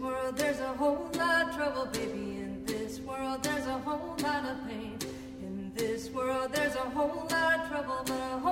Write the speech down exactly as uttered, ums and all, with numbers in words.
world there's a whole lot of trouble, baby. In this world there's a whole lot of pain. In this world there's a whole lot of trouble, but a